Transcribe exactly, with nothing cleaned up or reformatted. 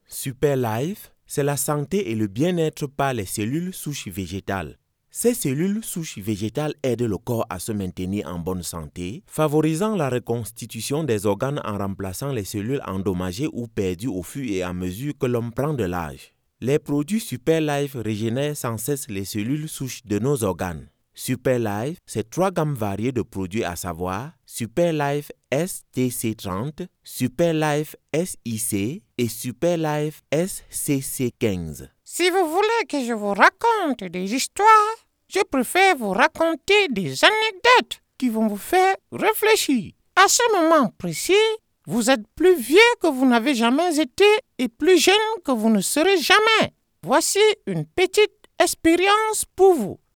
Super Life, c'est la santé et le bien-être par les cellules souches végétales. Ces cellules souches végétales aident le corps à se maintenir en bonne santé, favorisant la reconstitution des organes en remplaçant les cellules endommagées ou perdues au fur et à mesure que l'homme prend de l'âge. Les produits Super Life régénèrent sans cesse les cellules souches de nos organes. Super Life, c'est trois gammes variées de produits à savoir Super Life S T C trente, Super Life S I C et Super Life S C C quinze. Si vous voulez que je vous raconte des histoires, je préfère vous raconter des anecdotes qui vont vous faire réfléchir. À ce moment précis, vous êtes plus vieux que vous n'avez jamais été et plus jeune que vous ne serez jamais. Voici une petite expérience pour vous.